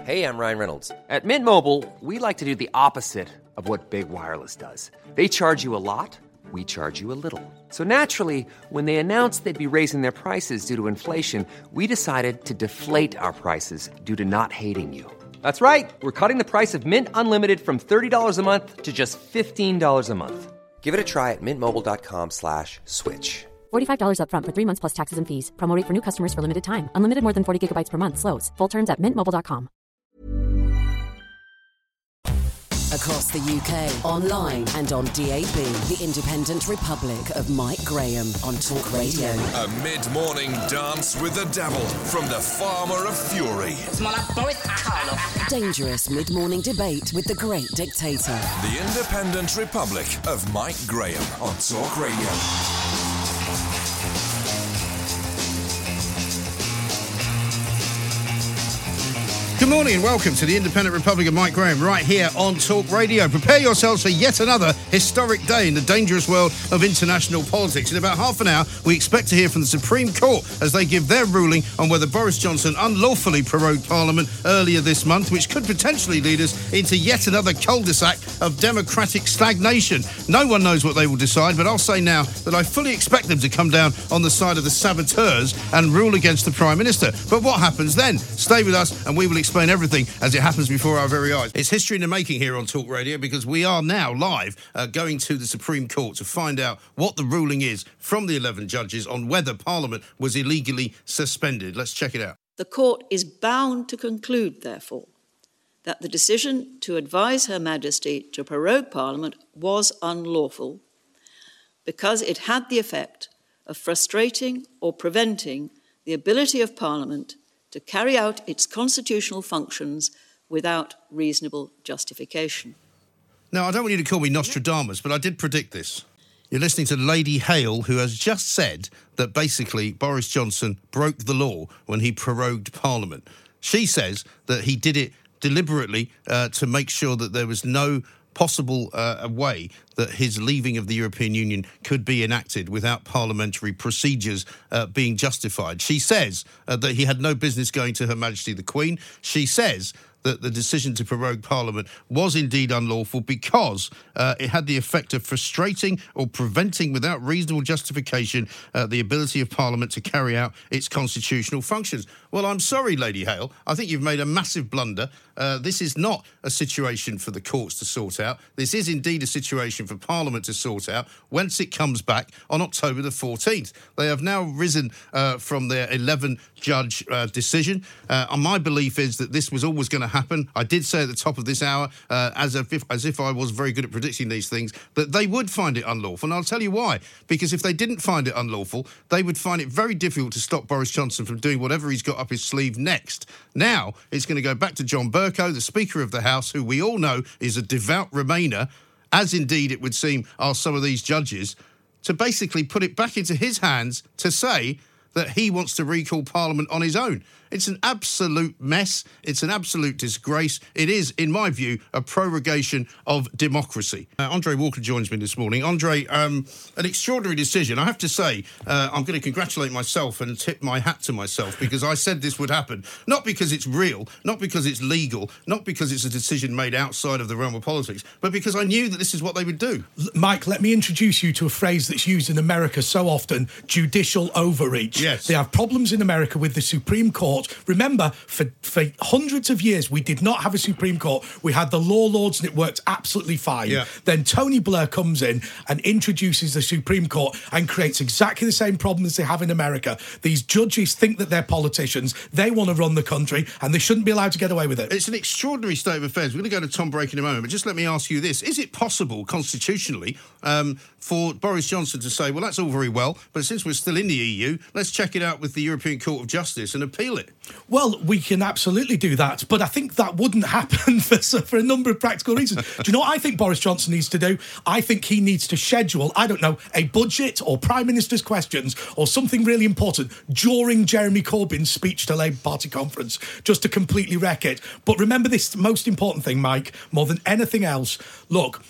Hey, I'm Ryan Reynolds. At Mint Mobile, we like to do the opposite of what Big Wireless does. They charge you a lot, we charge you a little. So naturally, when they announced they'd be raising their prices due to inflation, we decided to deflate our prices due to not hating you. That's right. We're cutting the price of Mint Unlimited from $30 a month to just $15 a month. Give it a try at mintmobile.com/switch. $45 up front for 3 months plus taxes and fees. Promo rate for new customers for limited time. Unlimited more than 40 gigabytes per month. Slows full terms at mintmobile.com. Across the UK, online and on DAB, the Independent Republic of Mike Graham on Talk Radio. A mid-morning dance with the devil from the Farmer of Fury. Dangerous mid-morning debate with the great dictator. The Independent Republic of Mike Graham on Talk Radio. Good morning and welcome to the Independent Republic of Mike Graham right here on Talk Radio. Prepare yourselves for yet another historic day in the dangerous world of international politics. In about half an hour, we expect to hear from the Supreme Court as they give their ruling on whether Boris Johnson unlawfully prorogued Parliament earlier this month, which could potentially lead us into yet another cul-de-sac of democratic stagnation. No one knows what they will decide, but I'll say now that I fully expect them to come down on the side of the saboteurs and rule against the Prime Minister. But what happens then? Stay with us and we will explain everything as it happens before our very eyes. It's history in the making here on Talk Radio because we are now live going to the Supreme Court to find out what the ruling is from the 11 judges on whether Parliament was illegally suspended. Let's check it out. The Court is bound to conclude, therefore, that the decision to advise Her Majesty to prorogue Parliament was unlawful because it had the effect of frustrating or preventing the ability of Parliament to carry out its constitutional functions without reasonable justification. Now, I don't want you to call me Nostradamus, but I did predict this. You're listening to Lady Hale, who has just said that basically Boris Johnson broke the law when he prorogued Parliament. She says that he did it deliberately to make sure that there was no possible way that his leaving of the European Union could be enacted without parliamentary procedures being justified. She says that he had no business going to Her Majesty the Queen. She says that the decision to prorogue Parliament was indeed unlawful because it had the effect of frustrating or preventing without reasonable justification the ability of Parliament to carry out its constitutional functions. Well, I'm sorry, Lady Hale. I think you've made a massive blunder. This is not a situation for the courts to sort out. This is indeed a situation for Parliament to sort out once it comes back on October the 14th. They have now risen from their 11-judge decision. My belief is that this was always going to happen. I did say at the top of this hour, as if I was very good at predicting these things, that they would find it unlawful. And I'll tell you why. Because if they didn't find it unlawful, they would find it very difficult to stop Boris Johnson from doing whatever he's got up his sleeve next. Now, it's going to go back to John Bercow, the Speaker of the House, who we all know is a devout Remainer, as indeed it would seem are some of these judges, to basically put it back into his hands to say that he wants to recall Parliament on his own. It's an absolute mess. It's an absolute disgrace. It is, in my view, a prorogation of democracy. Andre Walker joins me this morning. Andre, an extraordinary decision. I have to say, I'm going to congratulate myself and tip my hat to myself because I said this would happen. Not because it's real, not because it's legal, not because it's a decision made outside of the realm of politics, but because I knew that this is what they would do. Mike, let me introduce you to a phrase that's used in America so often, judicial overreach. Yes. They have problems in America with the Supreme Court. Remember, for hundreds of years, we did not have a Supreme Court. We had the law lords and it worked absolutely fine. Yeah. Then Tony Blair comes in and introduces the Supreme Court and creates exactly the same problems they have in America. These judges think that they're politicians. They want to run the country and they shouldn't be allowed to get away with it. It's an extraordinary state of affairs. We're going to go to Tom Brake in a moment, but just let me ask you this. Is it possible, constitutionally, for Boris Johnson to say, well, that's all very well, but since we're still in the EU, let's check it out with the European Court of Justice and appeal it? Well, we can absolutely do that, but I think that wouldn't happen for a number of practical reasons. Do you know what I think Boris Johnson needs to do? I think he needs to schedule, I don't know, a budget or Prime Minister's questions or something really important during Jeremy Corbyn's speech to Labour Party conference, just to completely wreck it. But remember this most important thing, Mike, more than anything else. Look,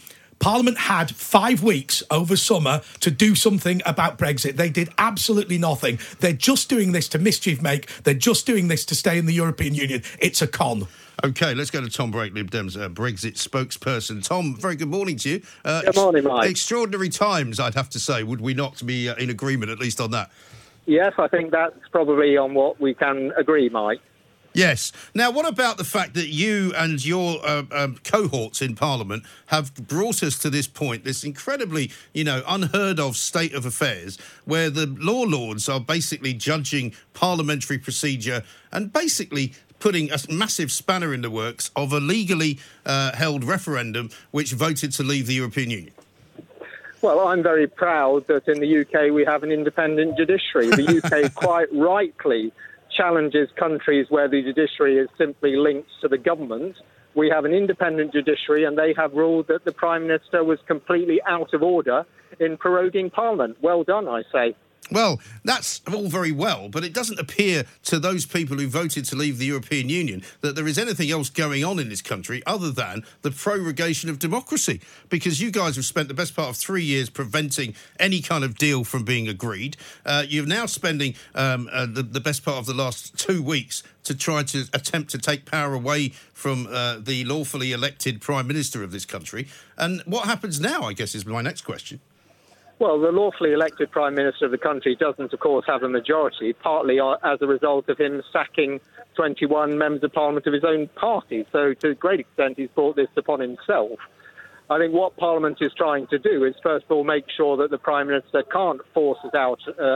Parliament had 5 weeks over summer to do something about Brexit. They did absolutely nothing. They're just doing this to mischief make. They're just doing this to stay in the European Union. It's a con. OK, let's go to Tom Brake, Lib Dem's Brexit spokesperson. Tom, very good morning to you. Good morning, Mike. Extraordinary times, I'd have to say. Would we not be in agreement, at least on that? Yes, I think that's probably on what we can agree, Mike. Yes. Now, what about the fact that you and your cohorts in Parliament have brought us to this point, this incredibly, unheard of state of affairs, where the law lords are basically judging parliamentary procedure and basically putting a massive spanner in the works of a legally held referendum which voted to leave the European Union? Well, I'm very proud that in the UK we have an independent judiciary. The UK quite rightly challenges countries where the judiciary is simply linked to the government. We have an independent judiciary, and they have ruled that the Prime Minister was completely out of order in proroguing Parliament. Well done, I say. Well, that's all very well, but it doesn't appear to those people who voted to leave the European Union that there is anything else going on in this country other than the prorogation of democracy, because you guys have spent the best part of 3 years preventing any kind of deal from being agreed. You're now spending the best part of the last 2 weeks to try to attempt to take power away from the lawfully elected Prime Minister of this country. And what happens now, I guess, is my next question. Well, the lawfully elected Prime Minister of the country doesn't, of course, have a majority, partly as a result of him sacking 21 members of Parliament of his own party. So to a great extent, he's brought this upon himself. I think what Parliament is trying to do is, first of all, make sure that the Prime Minister can't force us out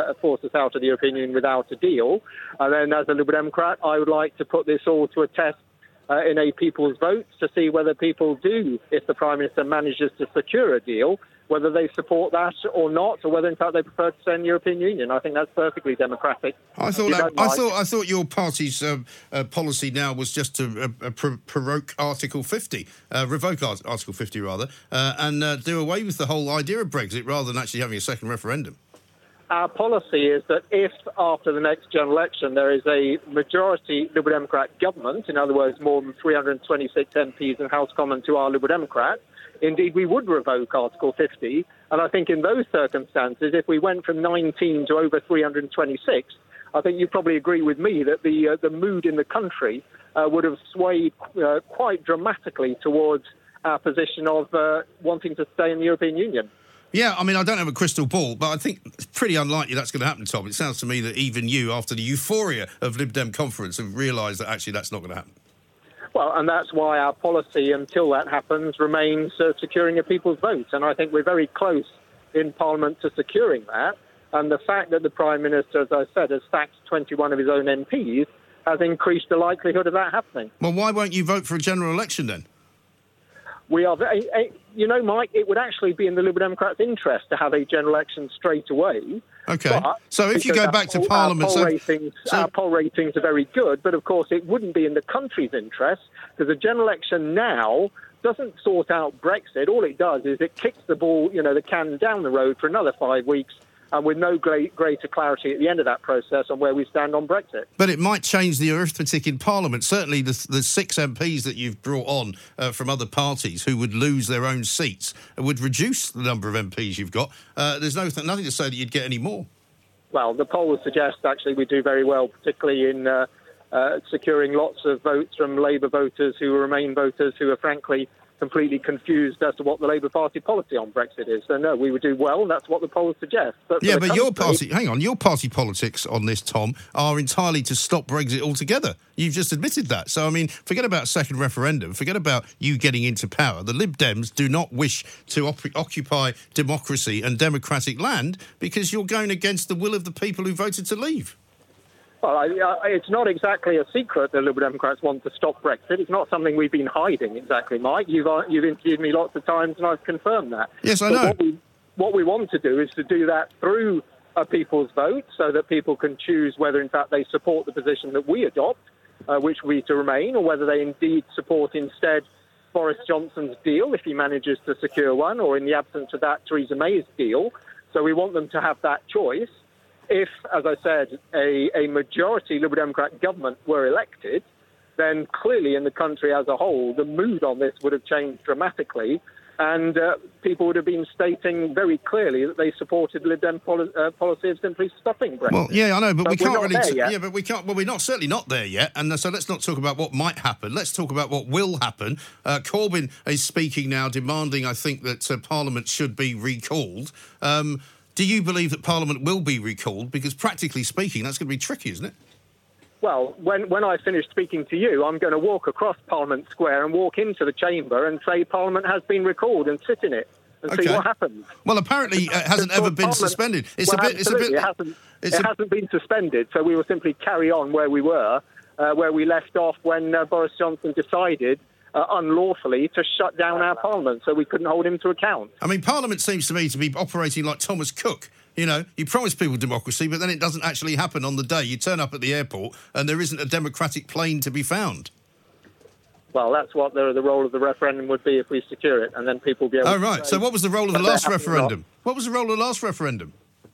of the European Union without a deal. And then, as a Liberal Democrat, I would like to put this all to a test in a people's vote to see whether people do, if the Prime Minister manages to secure a deal, whether they support that or not, or whether in fact they prefer to stay in the European Union. I think that's perfectly democratic. I thought your party's policy now was just to prorogue Article 50, revoke Article 50 rather, and do away with the whole idea of Brexit rather than actually having a second referendum. Our policy is that if, after the next general election, there is a majority Liberal Democrat government, in other words, more than 326 MPs in House Commons who are Liberal Democrats, indeed, we would revoke Article 50. And I think in those circumstances, if we went from 19 to over 326, I think you probably agree with me that the mood in the country would have swayed quite dramatically towards our position of wanting to stay in the European Union. Yeah, I mean, I don't have a crystal ball, but I think it's pretty unlikely that's going to happen, Tom. It sounds to me that even you, after the euphoria of Lib Dem conference, have realised that actually that's not going to happen. Well, and that's why our policy, until that happens, remains securing a people's vote. And I think we're very close in Parliament to securing that. And the fact that the Prime Minister, as I said, has sacked 21 of his own MPs has increased the likelihood of that happening. Well, why won't you vote for a general election then? We are, Mike, it would actually be in the Liberal Democrats' interest to have a general election straight away. OK. So if you go back to Parliament... Our poll ratings are very good, but of course it wouldn't be in the country's interest, because a general election now doesn't sort out Brexit. All it does is it kicks the ball, the can down the road for another 5 weeks, and with no greater clarity at the end of that process on where we stand on Brexit. But it might change the arithmetic in Parliament. Certainly the 6 MPs that you've brought on from other parties who would lose their own seats would reduce the number of MPs you've got. There's nothing to say that you'd get any more. Well, the polls suggest actually we do very well, particularly in securing lots of votes from Labour voters who remain voters who are frankly completely confused as to what the Labour Party policy on Brexit is. So, no, we would do well, and that's what the polls suggest. But your party politics on this, Tom, are entirely to stop Brexit altogether. You've just admitted that. So, I mean, forget about a second referendum, forget about you getting into power. The Lib Dems do not wish to occupy democracy and democratic land because you're going against the will of the people who voted to leave. Well, it's not exactly a secret that Liberal Democrats want to stop Brexit. It's not something we've been hiding exactly, Mike. You've interviewed me lots of times and I've confirmed that. Yes, I know. What we want to do is to do that through a people's vote so that people can choose whether, in fact, they support the position that we adopt, which we to remain, or whether they indeed support instead Boris Johnson's deal, if he manages to secure one, or in the absence of that, Theresa May's deal. So we want them to have that choice. If, as I said, a majority Liberal Democrat government were elected, then clearly in the country as a whole, the mood on this would have changed dramatically. And people would have been stating very clearly that they supported Lib Dem policy of simply stopping Brexit. Well, yeah, I know, but we can't really. Yeah, but we can't. Well, we're certainly not there yet. And so let's not talk about what might happen. Let's talk about what will happen. Corbyn is speaking now, demanding, I think, that Parliament should be recalled. Do you believe that Parliament will be recalled? Because practically speaking, that's going to be tricky, isn't it? Well, when I finish speaking to you, I'm going to walk across Parliament Square and walk into the chamber and say Parliament has been recalled and sit in it and see what happens. Well, apparently it hasn't ever been suspended. It hasn't been suspended, so we will simply carry on where we were, where we left off when Boris Johnson decided unlawfully to shut down our Parliament, so we couldn't hold him to account. I mean, Parliament seems to me to be operating like Thomas Cook. You know, you promise people democracy, but then it doesn't actually happen on the day. You turn up at the airport and there isn't a democratic plane to be found. Well, that's what the role of the referendum would be if we secure it, and then people will be able to... Oh, right. So what was the role of the last referendum? What was the role of the last referendum?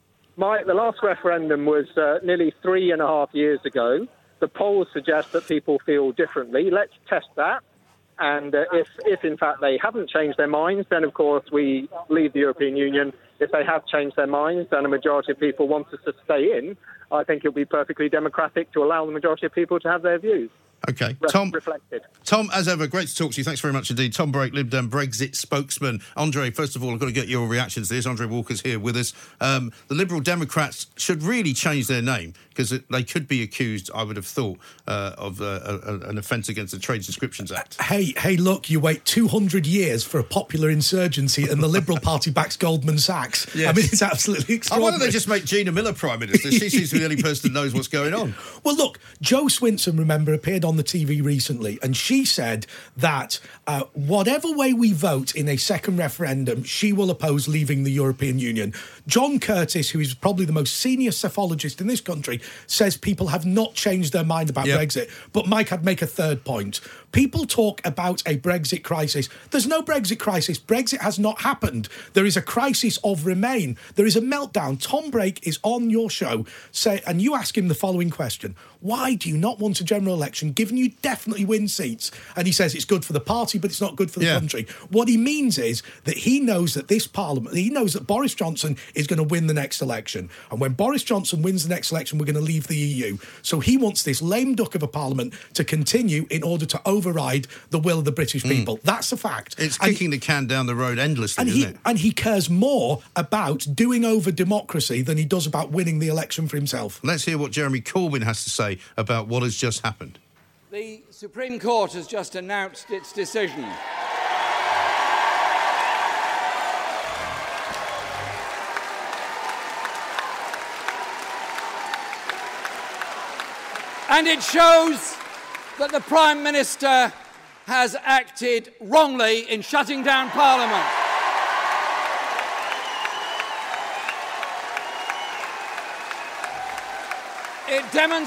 The last referendum was nearly 3.5 years ago. The polls suggest that people feel differently. Let's test that. And if in fact they haven't changed their minds, then of course we leave the European Union. If they have changed their minds and a majority of people want us to stay in, I think it'll be perfectly democratic to allow the majority of people to have their views. OK. Reflected. Tom, as ever, great to talk to you. Thanks very much indeed. Tom Brake, Lib Dem Brexit spokesman. Andre, first of all, I've got to get your reaction to this. Andre Walker's here with us. The Liberal Democrats should really change their name because they could be accused, I would have thought, of an offence against the Trade Subscriptions Act. Hey, look, you wait 200 years for a popular insurgency and the Liberal Party backs Goldman Sachs. Yes. I mean, it's absolutely extraordinary. Why don't they just make Gina Miller Prime Minister? She seems to be the only person that knows what's going on. Well, look, Jo Swinson, remember, appeared on the TV recently, and she said that whatever way we vote in a second referendum, she will oppose leaving the European Union. John Curtis, who is probably the most senior psephologist in this country, says people have not changed their mind about Brexit. But Mike, I'd make a third point. People talk about a Brexit crisis. There's no Brexit crisis. Brexit has not happened. There is a crisis of Remain. There is a meltdown. Tom Brake is on your show, and you ask him the following question. Why do you not want a general election, given you definitely win seats? And he says it's good for the party, but it's not good for the country. What he means is that he knows that this Parliament, he knows that Boris Johnson is going to win the next election. And when Boris Johnson wins the next election, we're going to leave the EU. So he wants this lame duck of a Parliament to continue in order to override the will of the British people. That's a fact. It's kicking the can down the road endlessly, isn't it? And he cares more about doing over democracy than he does about winning the election for himself. Let's hear what Jeremy Corbyn has to say about what has just happened. The Supreme Court has just announced its decision. And it shows that the Prime Minister has acted wrongly in shutting down Parliament. It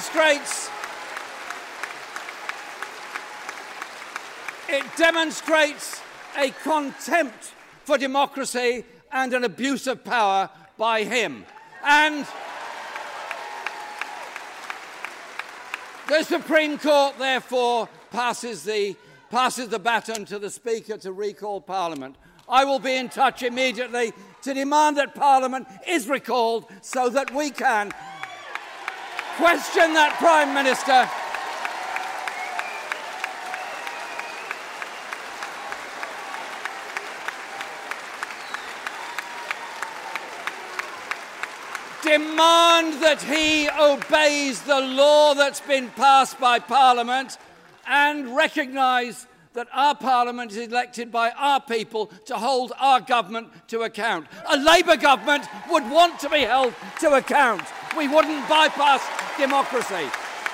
demonstrates a contempt for democracy and an abuse of power by him. And the Supreme Court, therefore, passes the baton to the Speaker to recall Parliament. I will be in touch immediately to demand that Parliament is recalled so that we can question that Prime Minister demand that he obeys the law that's been passed by Parliament and recognise that our Parliament is elected by our people to hold our government to account. A Labour government would want to be held to account. We wouldn't bypass democracy.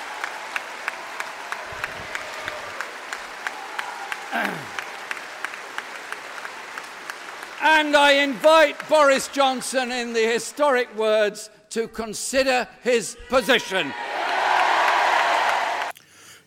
And I invite Boris Johnson, in the historic words, to consider his position.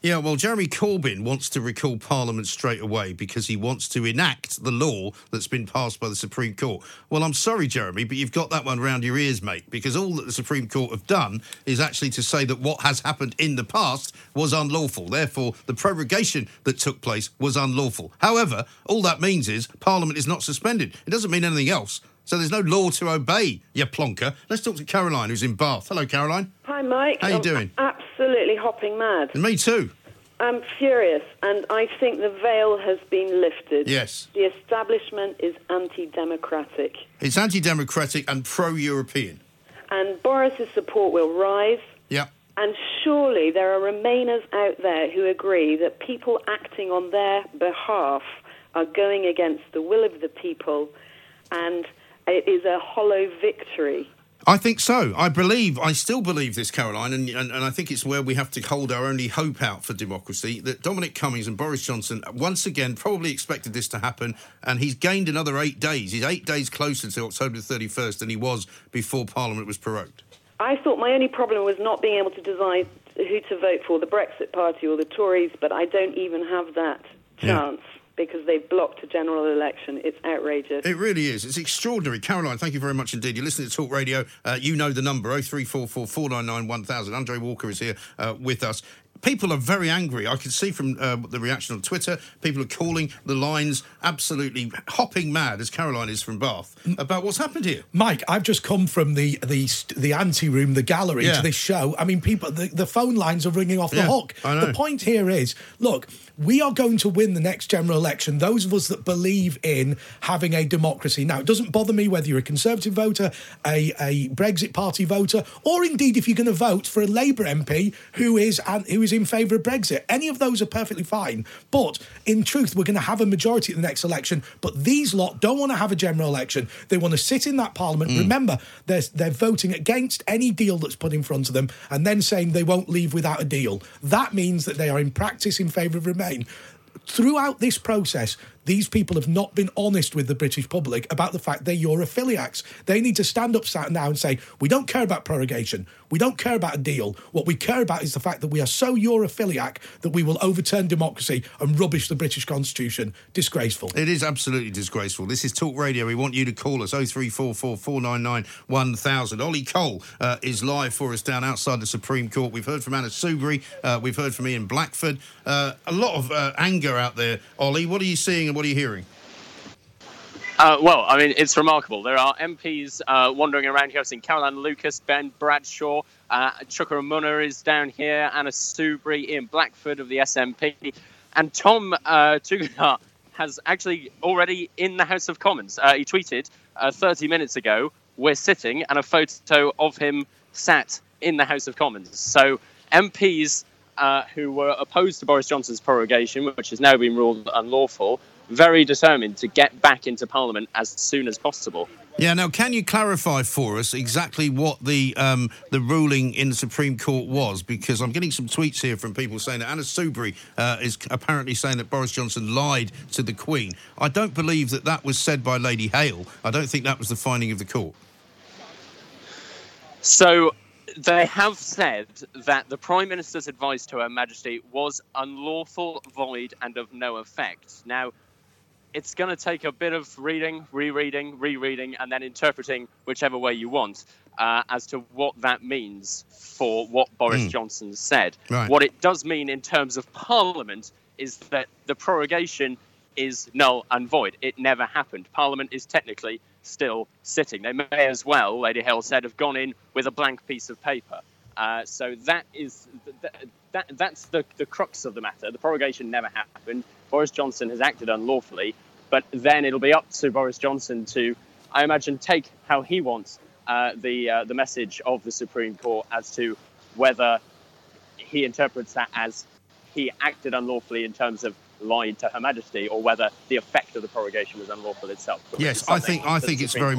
Yeah, well, Jeremy Corbyn wants to recall Parliament straight away because he wants to enact the law that's been passed by the Supreme Court. Well, I'm sorry, Jeremy, but you've got that one round your ears, mate, because all that the Supreme Court have done is actually to say that what has happened in the past was unlawful. Therefore, the prorogation that took place was unlawful. However, all that means is Parliament is not suspended. It doesn't mean anything else. So there's no law to obey, you plonker. Let's talk to Caroline, who's in Bath. Hello, Caroline. Hi, Mike. How you doing? Absolutely hopping mad. And me too. I'm furious, and I think the veil has been lifted. Yes. The establishment is anti-democratic. It's anti-democratic and pro-European. And Boris's support will rise. Yeah. And surely there are Remainers out there who agree that people acting on their behalf are going against the will of the people, and it is a hollow victory. I think so. I still believe this, Caroline, and I think it's where we have to hold our only hope out for democracy, that Dominic Cummings and Boris Johnson once again probably expected this to happen, and he's gained another 8 days. He's 8 days closer to October the 31st than he was before Parliament was prorogued. I thought my only problem was not being able to decide who to vote for, the Brexit Party or the Tories, but I don't even have that chance. Yeah. Because they've blocked a general election. It's outrageous. It really is. It's extraordinary. Caroline, thank you very much indeed. You're listening to Talk Radio. You know the number, 0344 499 1000. Andre Walker is here with us. People are very angry. I can see from the reaction on Twitter, people are calling the lines absolutely hopping mad, as Caroline is from Bath, about what's happened here. Mike, I've just come from the ante-room, the gallery to this show. I mean, people, the phone lines are ringing off the hook. I know. The point here is, look, we are going to win the next general election, those of us that believe in having a democracy. Now, it doesn't bother me whether you're a Conservative voter, a Brexit Party voter, or indeed if you're going to vote for a Labour MP who is in favour of Brexit. Any of those are perfectly fine. But in truth, we're going to have a majority at the next election. But these lot don't want to have a general election. They want to sit in that Parliament. Remember, they're voting against any deal that's put in front of them and then saying they won't leave without a deal. That means that they are in practice in favour of Remain. Throughout this process, these people have not been honest with the British public about the fact they're Europhiliacs. They need to stand up now and say, we don't care about prorogation. We don't care about a deal. What we care about is the fact that we are so Europhiliac that we will overturn democracy and rubbish the British Constitution. Disgraceful. It is absolutely disgraceful. This is Talk Radio. We want you to call us, 0344 499 1000. Ollie Cole is live for us down outside the Supreme Court. We've heard from Anna Soubry. We've heard from Ian Blackford. A lot of anger out there. Ollie, what are you seeing and what are you hearing? Well, I mean, it's remarkable. There are MPs wandering around here. I've seen Caroline Lucas, Ben Bradshaw, Chuka Umunna is down here, Anna Soubry, Ian Blackford of the SNP, and Tom Tugendhat has actually already in the House of Commons. He tweeted 30 minutes ago, we're sitting, and a photo of him sat in the House of Commons. So MPs who were opposed to Boris Johnson's prorogation, which has now been ruled unlawful, very determined to get back into Parliament as soon as possible. Yeah, now, can you clarify for us exactly what the ruling in the Supreme Court was? Because I'm getting some tweets here from people saying that Anna Soubry is apparently saying that Boris Johnson lied to the Queen. I don't believe that was said by Lady Hale. I don't think that was the finding of the court. So they have said that the Prime Minister's advice to Her Majesty was unlawful, void, and of no effect. Now, it's going to take a bit of reading, rereading, and then interpreting whichever way you want as to what that means for what Boris Johnson said. Right. What it does mean in terms of Parliament is that the prorogation is null and void. It never happened. Parliament is technically still sitting. They may as well, Lady Hale said, have gone in with a blank piece of paper. So that is that's the crux of the matter. The prorogation never happened. Boris Johnson has acted unlawfully, but then it'll be up to Boris Johnson to, I imagine, take how he wants the message of the Supreme Court as to whether he interprets that as he acted unlawfully in terms of lied to Her Majesty, or whether the effect of the prorogation was unlawful itself. Yes, I think it's very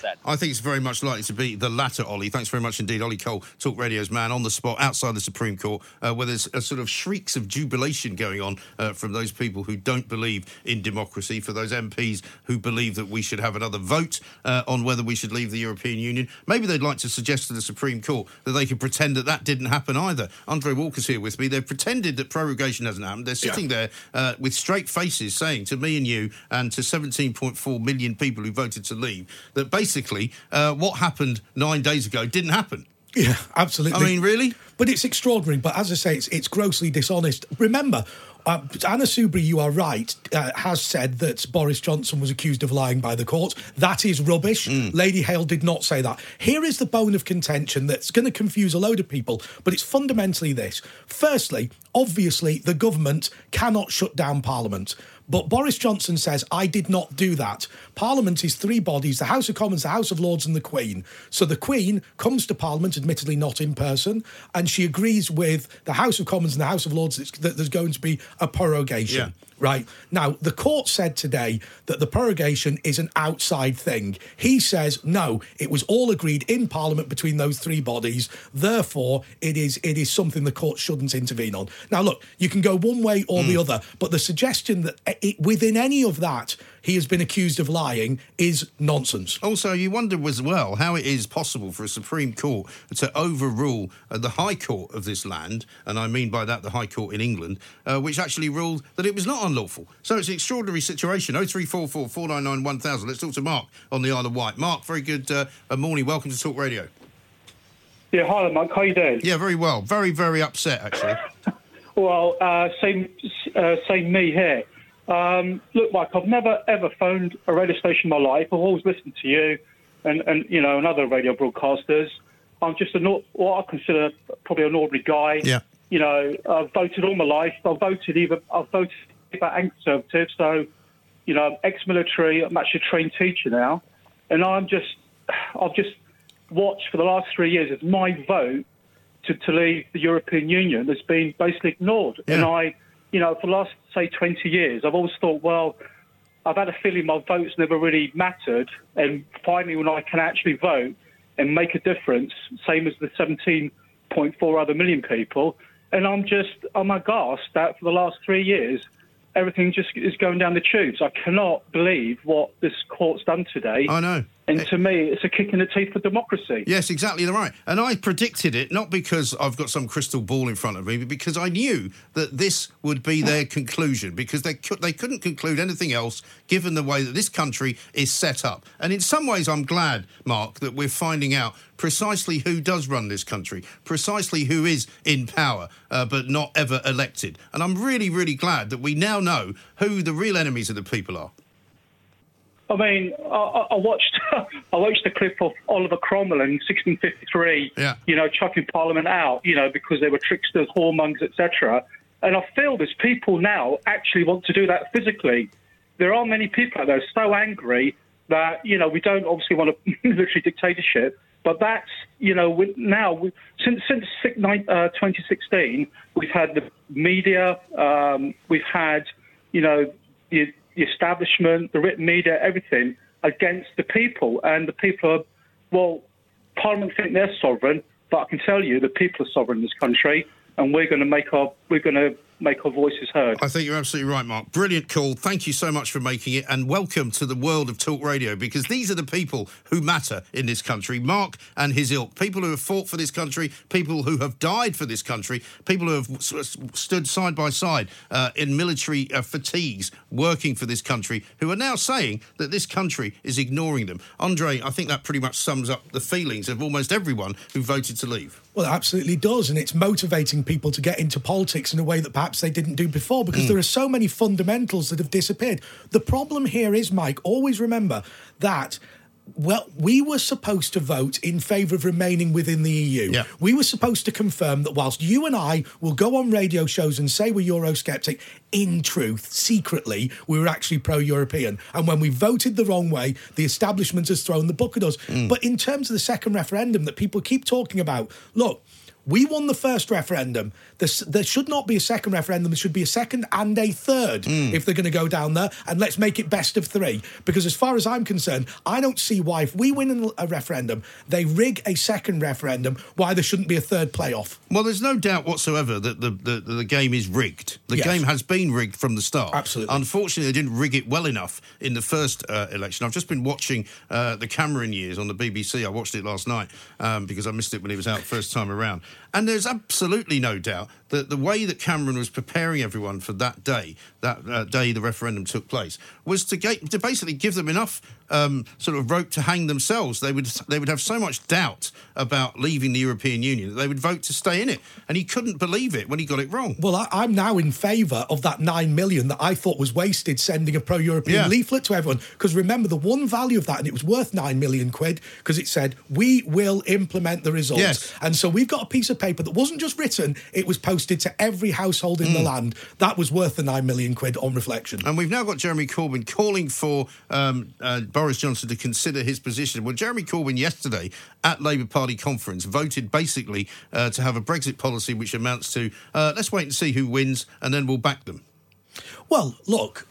much likely to be the latter, Ollie. Thanks very much indeed. Ollie Cole, Talk Radio's man on the spot outside the Supreme Court, where there's a sort of shrieks of jubilation going on from those people who don't believe in democracy, for those MPs who believe that we should have another vote on whether we should leave the European Union. Maybe they'd like to suggest to the Supreme Court that they could pretend that didn't happen either. Andre Walker's here with me. They've pretended that prorogation hasn't happened. They're sitting there with straight faces saying to me and you and to 17.4 million people who voted to leave that basically what happened 9 days ago didn't happen. Yeah, absolutely. I mean, really? But it's extraordinary. But as I say, it's grossly dishonest. Remember, Anna Soubry, you are right, has said that Boris Johnson was accused of lying by the court. That is rubbish. Lady Hale did not say that. Here is the bone of contention that's going to confuse a load of people, but it's fundamentally this. Firstly, obviously, the government cannot shut down Parliament. But Boris Johnson says, I did not do that. Parliament is three bodies, the House of Commons, the House of Lords and the Queen. So the Queen comes to Parliament, admittedly not in person, and she agrees with the House of Commons and the House of Lords that there's going to be a prorogation. Yeah. Right. Now, the court said today that the prorogation is an outside thing. He says, no, it was all agreed in Parliament between those three bodies. Therefore, it is something the court shouldn't intervene on. Now, look, you can go one way or the other, but the suggestion that within any of that he has been accused of lying is nonsense. Also, you wonder as well how it is possible for a Supreme Court to overrule the High Court of this land, and I mean by that the High Court in England, which actually ruled that it was not unlawful. So it's an extraordinary situation. 0344 499 1000. Let's talk to Mark on the Isle of Wight. Mark, very good morning. Welcome to Talk Radio. Yeah, hi, Mark. How you doing? Yeah, very well. Very, very upset, actually. Well, same me here. Look, Mike, I've never, ever phoned a radio station in my life. I've always listened to you and you know, and other radio broadcasters. I'm just what I consider probably an ordinary guy. Yeah. You know, I've voted all my life. I've voted and Conservative, so, you know, I'm ex-military. I'm actually a trained teacher now. And I've just watched for the last 3 years as my vote to leave the European Union has been basically ignored. Yeah. And you know, for the last, say, 20 years, I've always thought, well, I've had a feeling my vote's never really mattered. And finally, when I can actually vote and make a difference, same as the 17.4 other million people, and I'm aghast that for the last 3 years, everything just is going down the tubes. I cannot believe what this court's done today. I know. And to me, it's a kick in the teeth for democracy. Yes, exactly right. And I predicted it, not because I've got some crystal ball in front of me, but because I knew that this would be their conclusion, because they couldn't conclude anything else given the way that this country is set up. And in some ways, I'm glad, Mark, that we're finding out precisely who does run this country, precisely who is in power, but not ever elected. And I'm really, really glad that we now know who the real enemies of the people are. I mean, I watched the clip of Oliver Cromwell in 1653, you know, chucking Parliament out, you know, because they were tricksters, whoremongers, etc. And I feel there's people now actually want to do that physically. There are many people out there so angry that, you know, we don't obviously want a military dictatorship, but that's, you know, since 2016, we've had the media, we've had, you know, the establishment, the written media, everything against the people. And the people are, well, Parliament think they're sovereign, but I can tell you the people are sovereign in this country, and we're going to make our voices heard. I think you're absolutely right, Mark. Brilliant call. Thank you so much for making it, and welcome to the world of Talk Radio, because these are the people who matter in this country. Mark and his ilk, people who have fought for this country, people who have died for this country, people who have stood side by side in military fatigues working for this country, who are now saying that this country is ignoring them. Andre, I think that pretty much sums up the feelings of almost everyone who voted to leave. Well, it absolutely does, and it's motivating people to get into politics in a way that perhaps they didn't do before, because there are so many fundamentals that have disappeared. The problem here is, Mike, always remember that, well, we were supposed to vote in favour of remaining within the EU. Yeah. We were supposed to confirm that whilst you and I will go on radio shows and say we're Eurosceptic, in truth, secretly, we were actually pro-European. And when we voted the wrong way, the establishment has thrown the book at us. But in terms of the second referendum that people keep talking about, look, We won the first referendum. There should not be a second referendum. There should be a second and a third if they're going to go down there. And let's make it best of 3. Because as far as I'm concerned, I don't see why, if we win a referendum, they rig a second referendum, why there shouldn't be a third playoff. Well, there's no doubt whatsoever that the game is rigged. The game has been rigged from the start. Absolutely. Unfortunately, they didn't rig it well enough in the first election. I've just been watching the Cameron years on the BBC. I watched it last night because I missed it when he was out first time around. And there's absolutely no doubt that the way that Cameron was preparing everyone for that day the referendum took place, was to basically give them enough sort of rope to hang themselves. They would have so much doubt about leaving the European Union that they would vote to stay in it. And he couldn't believe it when he got it wrong. Well, I'm now in favour of that 9 million that I thought was wasted sending a pro-European leaflet to everyone. Because remember, the one value of that, and it was worth 9 million quid, because it said, we will implement the results. Yes. And so we've got a piece of paper that wasn't just written, it was posted to every household in the land. That was worth the 9 million quid on reflection. And we've now got Jeremy Corbyn calling for Boris Johnson to consider his position. Well, Jeremy Corbyn yesterday at Labour Party conference voted basically to have a Brexit policy which amounts to let's wait and see who wins and then we'll back them. Well, look,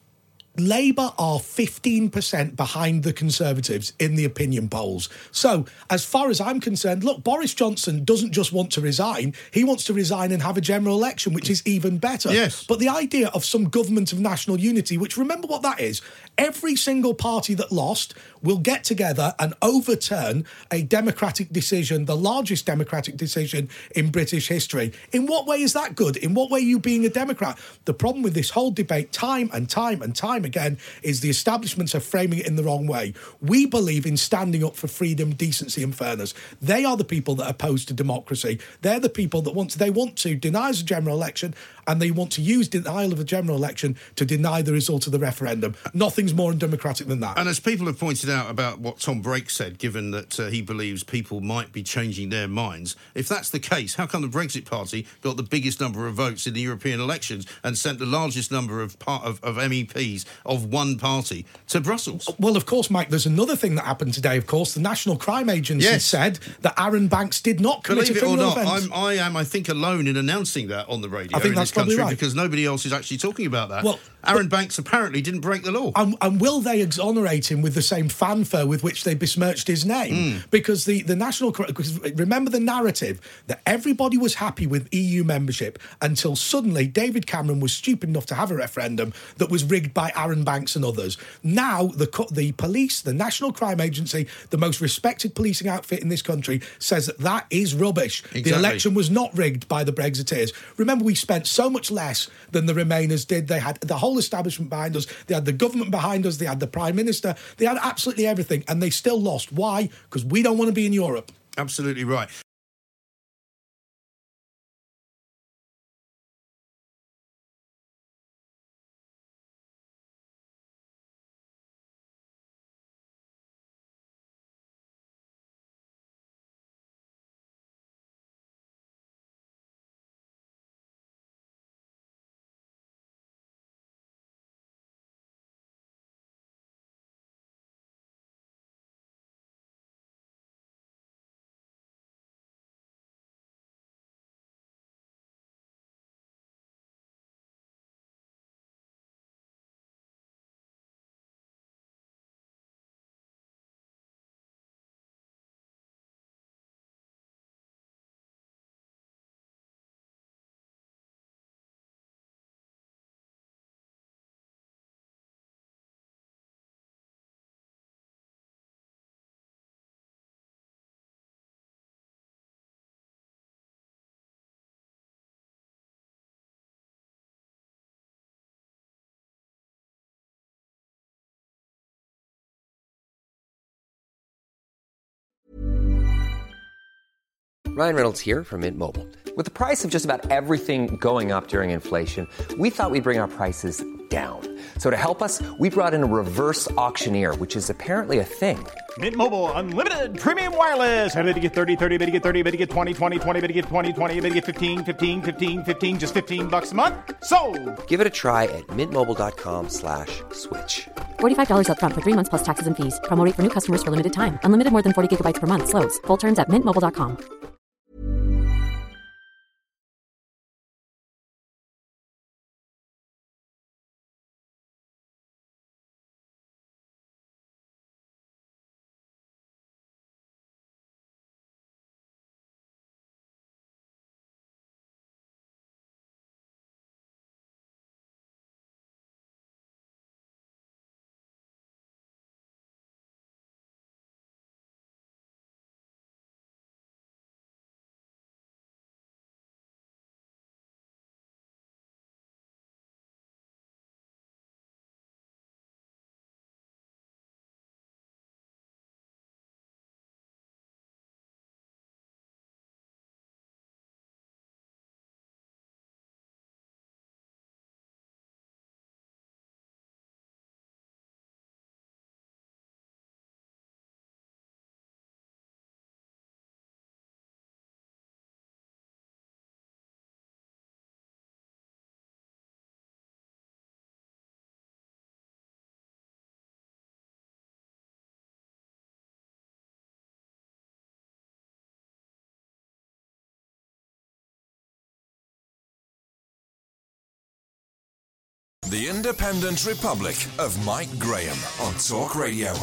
Labour are 15% behind the Conservatives in the opinion polls. So, as far as I'm concerned, look, Boris Johnson doesn't just want to resign. He wants to resign and have a general election, which is even better. Yes. But the idea of some government of national unity, which, remember what that is, every single party that lost will get together and overturn a democratic decision, the largest democratic decision in British history. In what way is that good? In what way are you being a Democrat? The problem with this whole debate, time and time again, is the establishments are framing it in the wrong way. We believe in standing up for freedom, decency and fairness. They are the people that are opposed to democracy. They're the people that want to deny us a general election, and they want to use denial of a general election to deny the result of the referendum. Nothing's more undemocratic than that. And as people have pointed out about what Tom Brake said, given that he believes people might be changing their minds, if that's the case, how come the Brexit Party got the biggest number of votes in the European elections and sent the largest number of MEPs of one party to Brussels? Well, of course, Mike, there's another thing that happened today, of course. The National Crime Agency said that Aaron Banks did not commit a criminal offence. I am, I think, alone in announcing that on the radio. I think that's probably right. Because nobody else is actually talking about that. Well, Aaron Banks apparently didn't break the law. And will they exonerate him with the same fanfare with which they besmirched his name? Because the National... Because remember the narrative that everybody was happy with EU membership until suddenly David Cameron was stupid enough to have a referendum that was rigged by Aaron Banks and others. Now, the police, the National Crime Agency, the most respected policing outfit in this country, says that is rubbish. Exactly. The election was not rigged by the Brexiteers. Remember, we spent so much less than the Remainers did. They had the whole establishment behind us. They had the government behind us. They had the Prime Minister. They had absolutely everything, and they still lost. Why? Because we don't want to be in Europe. Absolutely right. Ryan Reynolds here from Mint Mobile. With the price of just about everything going up during inflation, we thought we'd bring our prices down. So to help us, we brought in a reverse auctioneer, which is apparently a thing. Mint Mobile Unlimited Premium Wireless. How to get 30, 30, bit to get 30, bit to get 20, 20, 20, bit to get 20, 20, bit to get 15, 15, 15, 15, just $15 a month? Sold! Give it a try at mintmobile.com/switch. $45 up front for 3 months plus taxes and fees. Promo rate for new customers for limited time. Unlimited more than 40 gigabytes per month slows. Full terms at mintmobile.com. The Independent Republic of Mike Graham on Talk Radio.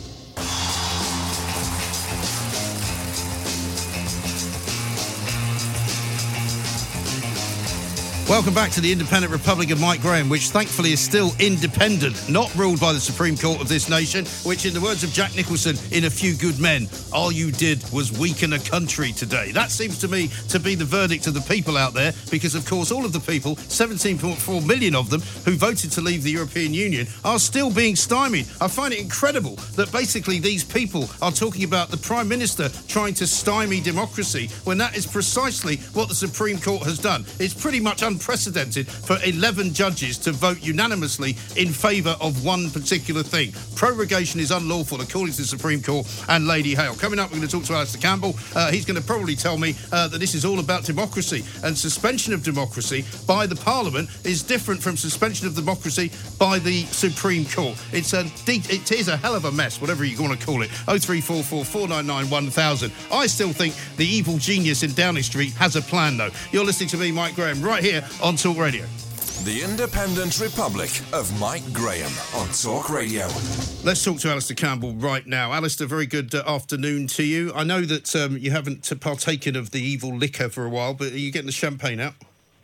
Welcome back to the Independent Republic of Mike Graham, which thankfully is still independent, not ruled by the Supreme Court of this nation, which, in the words of Jack Nicholson in A Few Good Men, all you did was weaken a country today. That seems to me to be the verdict of the people out there, because, of course, all of the people, 17.4 million of them, who voted to leave the European Union, are still being stymied. I find it incredible that basically these people are talking about the Prime Minister trying to stymie democracy, when that is precisely what the Supreme Court has done. It's pretty much unprecedented for 11 judges to vote unanimously in favour of one particular thing. Prorogation is unlawful, according to the Supreme Court and Lady Hale. Coming up, we're going to talk to Alistair Campbell. He's going to probably tell me that this is all about democracy, and suspension of democracy by the Parliament is different from suspension of democracy by the Supreme Court. It is a hell of a mess, whatever you want to call it. 0344 499 1000. I still think the evil genius in Downing Street has a plan, though. You're listening to me, Mike Graham, right here on Talk Radio. The Independent Republic of Mike Graham on Talk Radio. Let's talk to Alistair Campbell right now. Alistair, very good afternoon to you. I know that you haven't partaken of the evil liquor for a while, but are you getting the champagne out?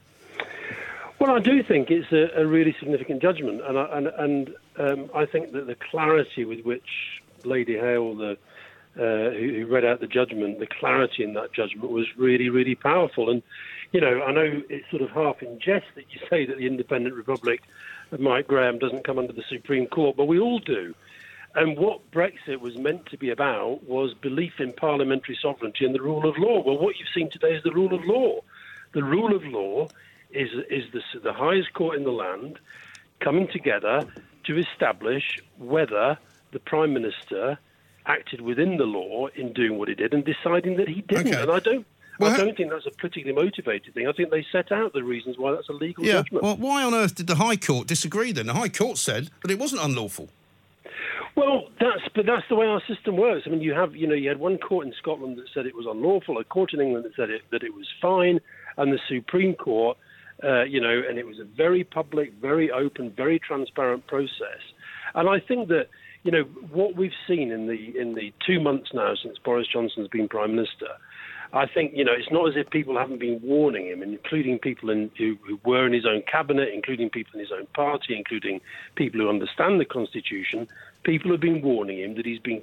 Well, I do think it's a really significant judgment, and I think that the clarity with which Lady Hale, who read out the judgment, the clarity in that judgment was really, really powerful. And you know, I know it's sort of half in jest that you say that the Independent Republic of Mike Graham doesn't come under the Supreme Court, but we all do. And what Brexit was meant to be about was belief in parliamentary sovereignty and the rule of law. Well, what you've seen today is the rule of law. The rule of law is the highest court in the land coming together to establish whether the Prime Minister acted within the law in doing what he did and deciding that he didn't. Okay. And I don't think that's a politically motivated thing. I think they set out the reasons why that's a legal judgment. Well, why on earth did the High Court disagree then? The High Court said that it wasn't unlawful. Well, that's the way our system works. I mean, you had one court in Scotland that said it was unlawful, a court in England that said that it was fine, and the Supreme Court, and it was a very public, very open, very transparent process. And I think that, what we've seen in the 2 months now since Boris Johnson's been Prime Minister, I think, it's not as if people haven't been warning him, including people who were in his own cabinet, including people in his own party, including people who understand the Constitution. People have been warning him that he's been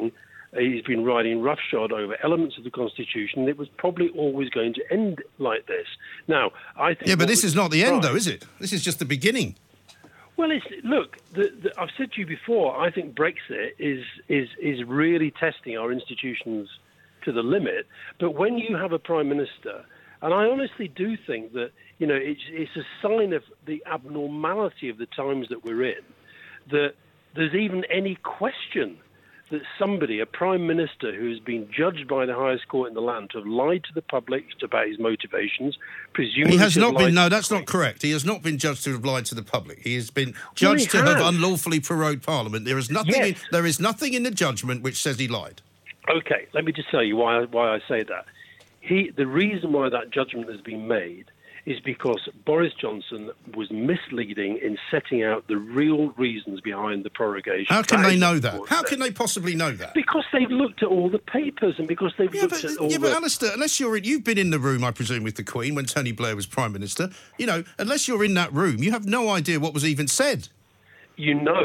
riding roughshod over elements of the Constitution. It was probably always going to end like this. Now, I think... Yeah, but this is not the end, though, is it? This is just the beginning. Well, I've said to you before, I think Brexit is really testing our institutions to the limit. But when you have a Prime Minister, and I honestly do think that, it's a sign of the abnormality of the times that we're in, that there's even any question that somebody, a Prime Minister who has been judged by the highest court in the land to have lied to the public about his motivations, presumably... He has not been... No, that's not correct. He has not been judged to have lied to the public. He has been judged to have unlawfully prorogued Parliament. There is nothing in the judgment which says he lied. OK, let me just tell you why I say that. The reason why that judgment has been made is because Boris Johnson was misleading in setting out the real reasons behind the prorogation. How can they know that? How can they possibly know that? Because they've looked at all the papers and because they've looked at all the... Yeah, but Alistair, unless you've been in the room, I presume, with the Queen when Tony Blair was Prime Minister, unless you're in that room, you have no idea what was even said. They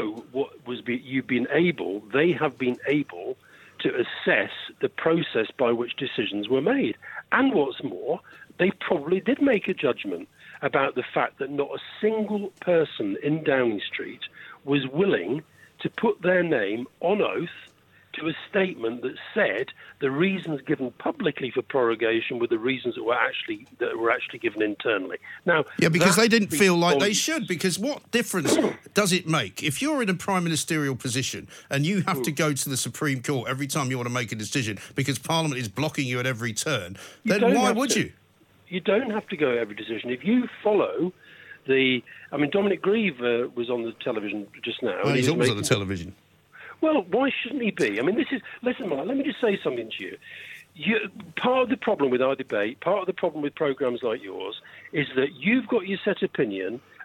have been able to assess the process by which decisions were made. And what's more, they probably did make a judgment about the fact that not a single person in Downing Street was willing to put their name on oath to a statement that said the reasons given publicly for prorogation were the reasons that were actually given internally. Now, yeah, because they didn't feel like they should. Because what difference does it make if you're in a prime ministerial position and you have to go to the Supreme Court every time you want to make a decision because Parliament is blocking you at every turn? Then why would you? You don't have to go every decision. If you follow Dominic Grieve was on the television just now. Well, he's always on the television. Well, why shouldn't he be? I mean, listen, Mark, let me just say something to you. Part of the problem with our debate, part of the problem with programmes like yours, is that you've got your set opinion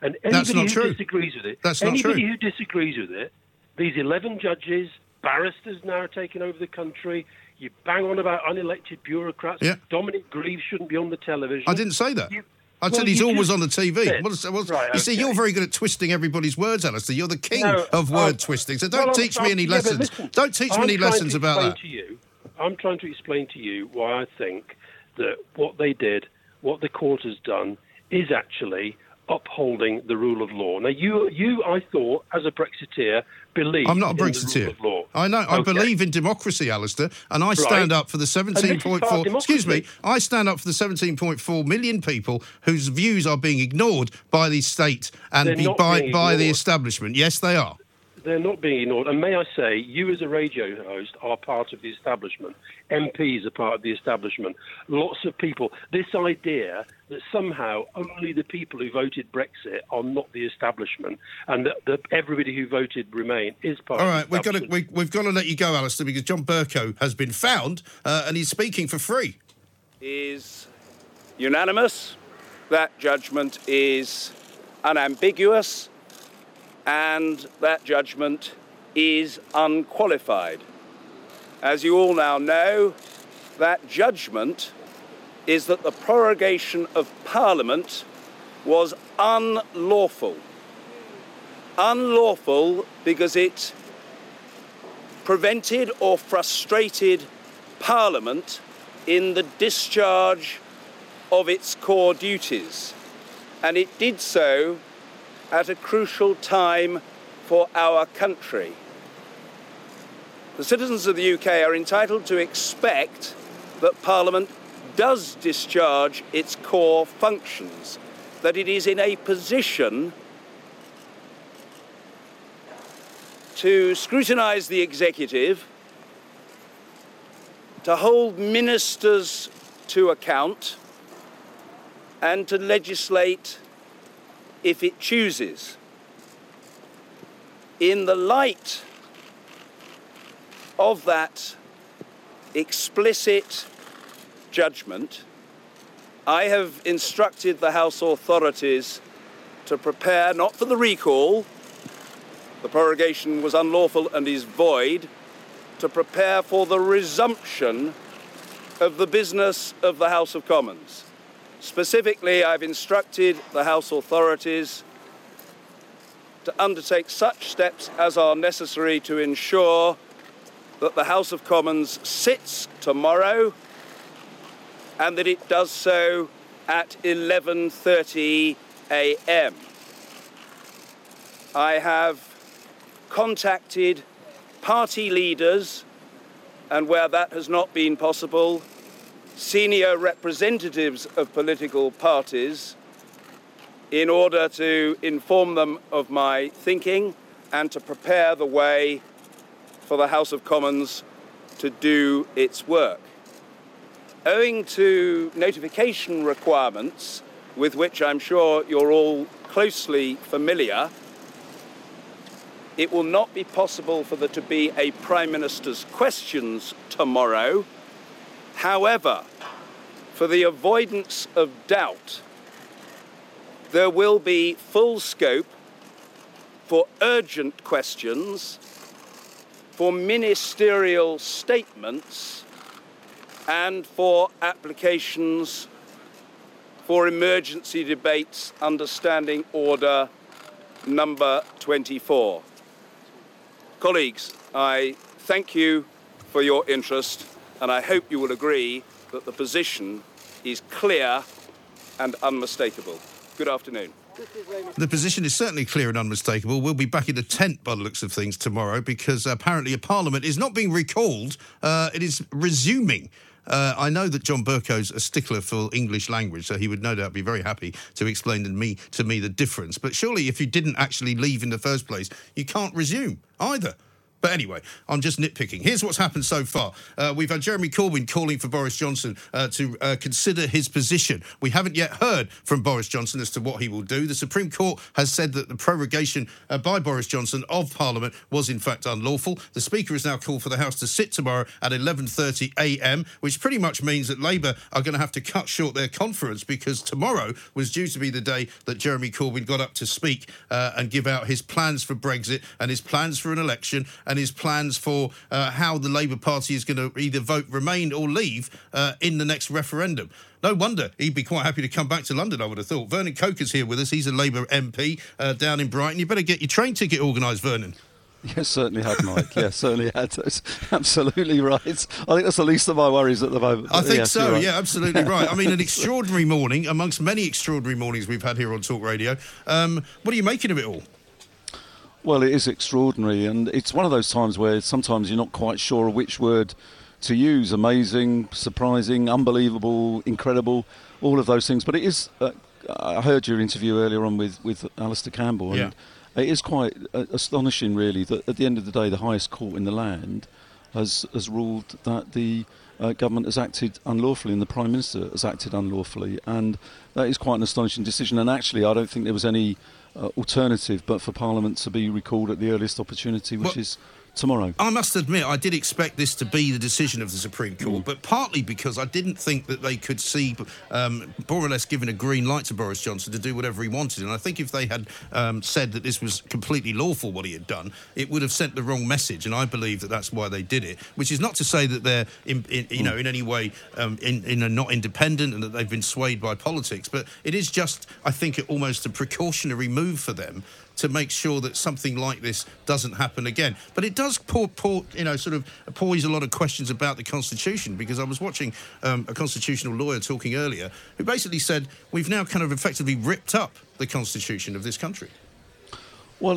And That's anybody not who true. disagrees with it, That's not anybody true. who disagrees with it, these 11 judges, barristers now taking over the country. You bang on about unelected bureaucrats. Yeah. Dominic Greaves shouldn't be on the television. I didn't say that. I well, said he's you always just on the TV. said- Right, You see, okay. you're very good at twisting everybody's words, Alistair. You're the king No, of word twisting. So don't well, teach me any yeah, but lessons. listen, Don't teach me I'm any trying lessons to about explain that. to you, I'm trying to explain to you why I think that what they did, what the court has done, is actually upholding the rule of law. Now, you, I thought, as a Brexiteer, believe I'm not a in the rule Brexiteer. of law. I know. I Okay. believe in democracy, Alistair, and I stand Right. up for the And this is part of 17.4. Excuse me. democracy. I stand up for the 17.4 million people whose views are being ignored by the state and They're not by being the ignored. establishment. Yes, they are. They're not being ignored. And may I say, you as a radio host are part of the establishment. MPs are part of the establishment. Lots of people. This idea that somehow only the people who voted Brexit are not the establishment and that everybody who voted Remain is part All of right, the we've got to let you go, Alistair, because John Bercow has been found and he's speaking for free. Is unanimous. That judgment is unambiguous, and that judgment is unqualified. As you all now know, that judgment is that the prorogation of Parliament was unlawful. Unlawful because it prevented or frustrated Parliament in the discharge of its core duties. And it did so at a crucial time for our country. The citizens of the UK are entitled to expect that Parliament does discharge its core functions, that it is in a position to scrutinise the executive, to hold ministers to account, and to legislate if it chooses. In the light of that explicit judgment, I have instructed the House authorities to prepare not for the recall, the prorogation was unlawful and is void, to prepare for the resumption of the business of the House of Commons. Specifically, I've instructed the House authorities to undertake such steps as are necessary to ensure that the House of Commons sits tomorrow and that it does so at 11:30 a.m. I have contacted party leaders, and where that has not been possible, senior representatives of political parties, in order to inform them of my thinking and to prepare the way for the House of Commons to do its work. Owing to notification requirements, with which I'm sure you're all closely familiar, it will not be possible for there to be a Prime Minister's questions tomorrow. However, for the avoidance of doubt, there will be full scope for urgent questions, for ministerial statements, and for applications for emergency debates under Standing Order number 24. Colleagues, I thank you for your interest, and I hope you will agree that the position is clear and unmistakable. Good afternoon. The position is certainly clear and unmistakable. We'll be back in the tent by the looks of things tomorrow because apparently a Parliament is not being recalled, it is resuming. I know that John Bercow's a stickler for English language, so he would no doubt be very happy to explain to me the difference. But surely if you didn't actually leave in the first place, you can't resume either. But anyway, I'm just nitpicking. Here's what's happened so far. We've had Jeremy Corbyn calling for Boris Johnson to consider his position. We haven't yet heard from Boris Johnson as to what he will do. The Supreme Court has said that the prorogation by Boris Johnson of Parliament was in fact unlawful. The Speaker has now called for the House to sit tomorrow at 11:30am, which pretty much means that Labour are going to have to cut short their conference, because tomorrow was due to be the day that Jeremy Corbyn got up to speak and give out his plans for Brexit and his plans for an election and his plans for how the Labour Party is going to either vote Remain or Leave in the next referendum. No wonder he'd be quite happy to come back to London, I would have thought. Vernon Coker's here with us. He's a Labour MP down in Brighton. You better get your train ticket organised, Vernon. Yes, certainly had, Mike. Yes, certainly had. That's absolutely right. I think that's the least of my worries at the moment. I think so, right. Yeah, absolutely right. I mean, an extraordinary morning, amongst many extraordinary mornings we've had here on Talk Radio. What are you making of it all? Well, it is extraordinary, and it's one of those times where sometimes you're not quite sure which word to use. Amazing, surprising, unbelievable, incredible, all of those things. But it is, I heard your interview earlier on with Alistair Campbell, and it is quite astonishing, really, that at the end of the day, the highest court in the land has ruled that the government has acted unlawfully and the Prime Minister has acted unlawfully. And that is quite an astonishing decision. And actually, I don't think there was any alternative but for Parliament to be recalled at the earliest opportunity, which is tomorrow. I must admit, I did expect this to be the decision of the Supreme Court, but partly because I didn't think that they could see more or less giving a green light to Boris Johnson to do whatever he wanted. And I think if they had said that this was completely lawful, what he had done, it would have sent the wrong message. And I believe that that's why they did it, which is not to say that they're, in any way not independent and that they've been swayed by politics. But it is just, I think, almost a precautionary move for them to make sure that something like this doesn't happen again. But it does poise a lot of questions about the Constitution, because I was watching a constitutional lawyer talking earlier who basically said we've now kind of effectively ripped up the Constitution of this country. Well,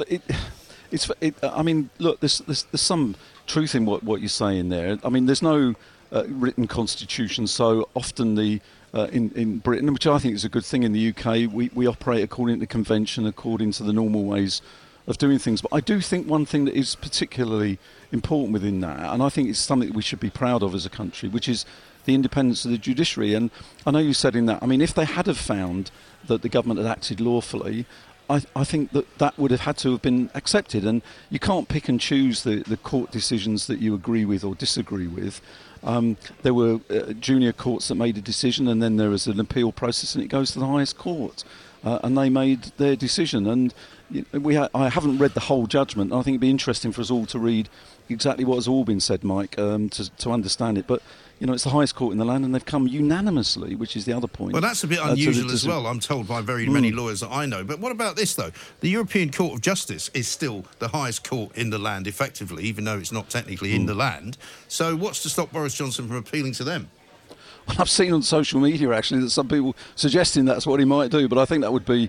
I mean, look, there's some truth in what you're saying there. I mean, there's no written constitution, so often in Britain, which I think is a good thing in the UK, we operate according to convention, according to the normal ways of doing things. But I do think one thing that is particularly important within that, and I think it's something that we should be proud of as a country, which is the independence of the judiciary. And I know you said in that, I mean, if they had have found that the government had acted lawfully, I think that would have had to have been accepted. And you can't pick and choose the court decisions that you agree with or disagree with. There were junior courts that made a decision, and then there is an appeal process, and it goes to the highest court. And they made their decision. And I haven't read the whole judgment. I think it'd be interesting for us all to read exactly what has all been said, Mike, to understand it. But it's the highest court in the land, and they've come unanimously, which is the other point. Well, that's a bit unusual as well, I'm told by very many lawyers that I know. But what about this, though? The European Court of Justice is still the highest court in the land, effectively, even though it's not technically in the land. So what's to stop Boris Johnson from appealing to them? Well, I've seen on social media actually that some people suggesting that's what he might do, but I think that would be,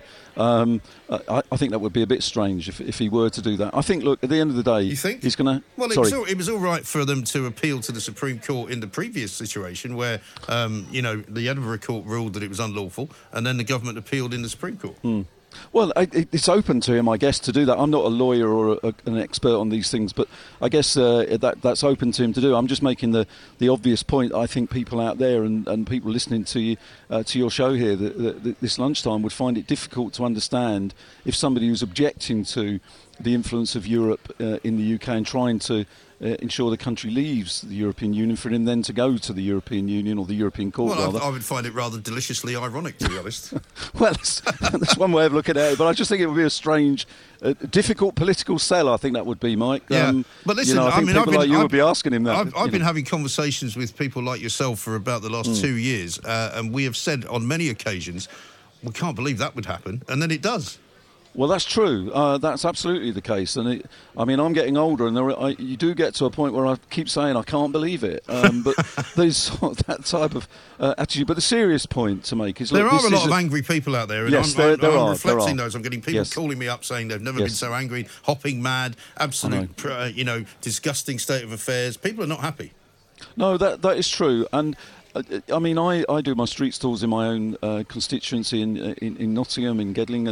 I think that would be a bit strange if he were to do that. I think, look, at the end of the day, you think he's going to? Well, it was all right for them to appeal to the Supreme Court in the previous situation where, the Edinburgh Court ruled that it was unlawful, and then the government appealed in the Supreme Court. Well, it's open to him, I guess, to do that. I'm not a lawyer or an expert on these things, but I guess that's open to him to do. I'm just making the obvious point. I think people out there and people listening to your show here this lunchtime would find it difficult to understand if somebody who's objecting to the influence of Europe in the UK and trying to ensure the country leaves the European Union, for him then to go to the European Union or the European Court. Well, I would find it rather deliciously ironic, to be honest. Well, that's one way of looking at it, but I just think it would be a strange, difficult political sell. I think that would be, Mike. Yeah, but listen, I think people like you would be asking him that. I've been having conversations with people like yourself for about the last 2 years, and we have said on many occasions, we can't believe that would happen, and then it does. Well, that's true. That's absolutely the case. And I'm getting older, and you do get to a point where I keep saying I can't believe it. But there's that type of attitude. But the serious point to make is... There are a lot of angry people out there. And yes, I'm there reflecting those. I'm getting people calling me up saying they've never been so angry, hopping mad, absolute, disgusting state of affairs. People are not happy. No, that is true. And... I do my street stalls in my own constituency in Nottingham, in Gedling, and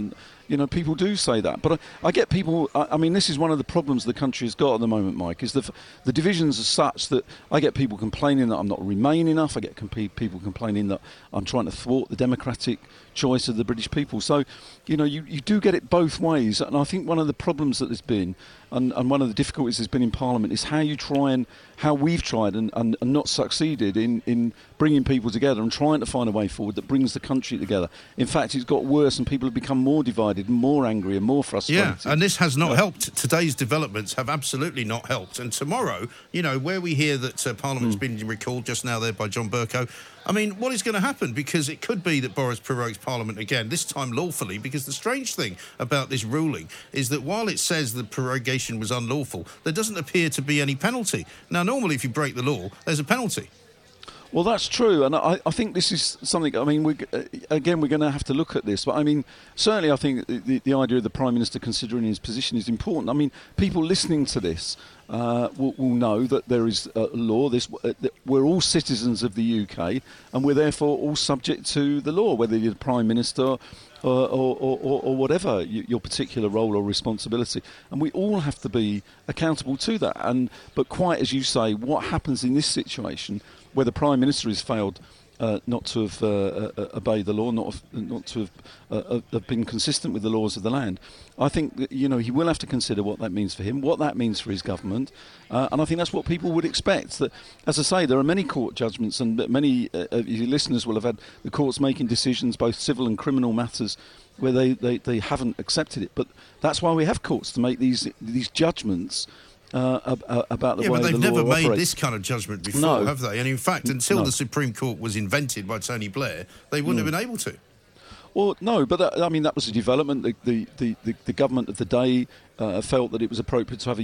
People do say that. But I get people... I mean, this is one of the problems the country has got at the moment, Mike, is the divisions are such that I get people complaining that I'm not Remain enough. I get people complaining that I'm trying to thwart the democratic choice of the British people. So, you do get it both ways. And I think one of the problems that there's been, and one of the difficulties there's been in Parliament, is how we've tried and not succeeded in bringing people together and trying to find a way forward that brings the country together. In fact, it's got worse and people have become more divided and more angry and more frustrated. Yeah, and this has not helped. Today's developments have absolutely not helped. And tomorrow, where we hear that Parliament's been recalled just now there by John Bercow, I mean, what is going to happen? Because it could be that Boris prorogues Parliament again, this time lawfully, because the strange thing about this ruling is that while it says the prorogation was unlawful, there doesn't appear to be any penalty. Now, normally if you break the law, there's a penalty. Well, that's true, and I think this is something. I mean, we're going to have to look at this. But I mean, certainly, I think the idea of the Prime Minister considering his position is important. I mean, people listening to this will know that there is a law. That we're all citizens of the UK, and we're therefore all subject to the law, whether you're the Prime Minister or whatever your particular role or responsibility, and we all have to be accountable to that. But quite as you say, what happens in this situation, where the Prime Minister has failed not to have obeyed the law, not to have been consistent with the laws of the land, I think that, he will have to consider what that means for him, what that means for his government, and I think that's what people would expect. That, as I say, there are many court judgments, and many of your listeners will have had the courts making decisions, both civil and criminal matters, where they haven't accepted it. But that's why we have courts, to make these judgments about the way the law operates. Yeah, but they've never made this kind of judgment before, have they? And in fact, until the Supreme Court was invented by Tony Blair, they wouldn't have been able to. Well, no, but that was a development. The government of the day felt that it was appropriate to have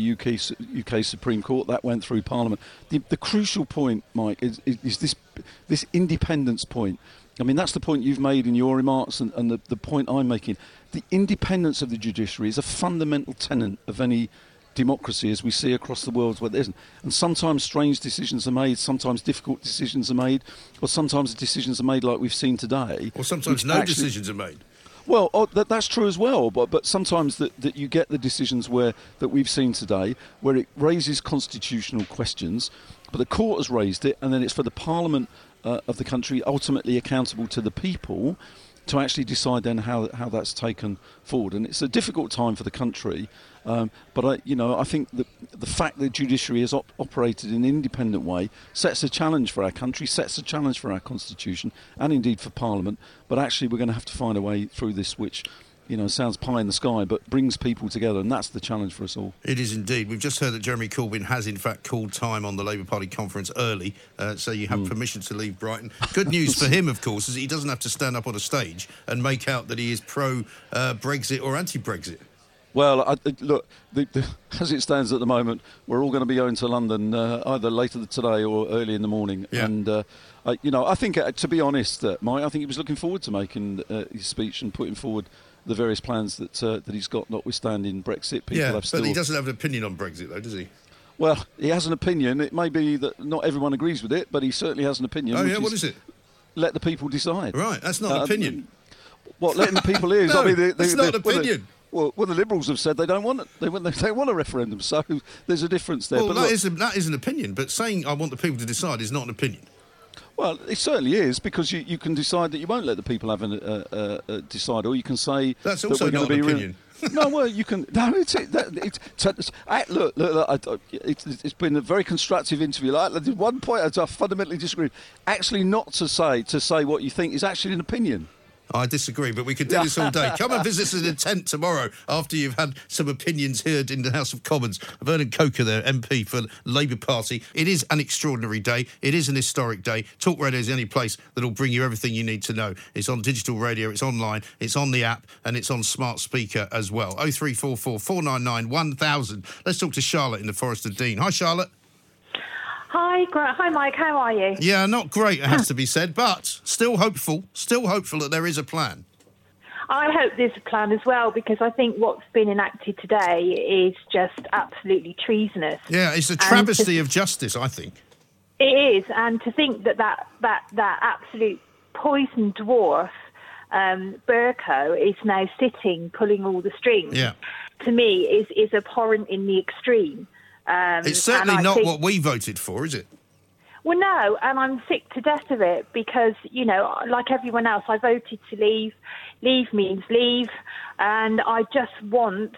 a UK Supreme Court. That went through Parliament. The crucial point, Mike, is this independence point. I mean, that's the point you've made in your remarks, and the point I'm making. The independence of the judiciary is a fundamental tenet of any democracy, as we see across the world where there isn't. And sometimes strange decisions are made, sometimes difficult decisions are made, or sometimes the decisions are made like we've seen today. Or sometimes decisions are made. Well, that's true as well, but sometimes that you get the decisions that we've seen today, where it raises constitutional questions, but the court has raised it, and then it's for the Parliament of the country, ultimately accountable to the people, to actually decide then how that's taken forward. And it's a difficult time for the country, but I think the fact that the judiciary has operated in an independent way sets a challenge for our country, sets a challenge for our constitution, and indeed for Parliament. But actually, we're going to have to find a way through this, which sounds pie in the sky, but brings people together, and that's the challenge for us all. It is indeed. We've just heard that Jeremy Corbyn has, in fact, called time on the Labour Party conference early, so you have permission to leave Brighton. Good news for him, of course, is he doesn't have to stand up on a stage and make out that he is pro-Brexit or anti-Brexit. Well, look, as it stands at the moment, we're all going to be going to London either later today or early in the morning. Yeah. And, I think, to be honest, Mike, I think he was looking forward to making his speech and putting forward the various plans that he's got, notwithstanding Brexit. But he doesn't have an opinion on Brexit, though, does he? Well, he has an opinion. It may be that not everyone agrees with it, but he certainly has an opinion. Oh, yeah? What is it? Let the people decide. Right, that's not an opinion. What letting the people is? No, I mean, it's not an opinion. Well, the Liberals have said they don't want it. They want a referendum, so there's a difference there. Well, that is an opinion, but saying I want the people to decide is not an opinion. Well, it certainly is, because you can decide that you won't let the people have decide, or you can say that's also that we're not an opinion. No, well, you can. No, it's been a very constructive interview. One point I fundamentally disagree. Actually, not to say what you think is actually an opinion. I disagree, but we could do this all day. Come and visit us in the tent tomorrow after you've had some opinions heard in the House of Commons. Vernon Coker there, MP for Labour Party. It is an extraordinary day. It is an historic day. Talk Radio is the only place that will bring you everything you need to know. It's on digital radio, it's online, it's on the app, and it's on smart speaker as well. 0344 499 1000. Let's talk to Charlotte in the Forest of Dean. Hi, Charlotte. Hi, Mike. How are you? Yeah, not great, it has to be said, but still hopeful that there is a plan. I hope there's a plan as well, because I think what's been enacted today is just absolutely treasonous. Yeah, it's a travesty of justice, I think. It is, and to think that absolute poison dwarf Bercow is now sitting, pulling all the strings, to me is abhorrent in the extreme. It's certainly not what we voted for, is it? Well, no, and I'm sick to death of it because, you know, like everyone else, I voted to leave. Leave means leave, and I just want,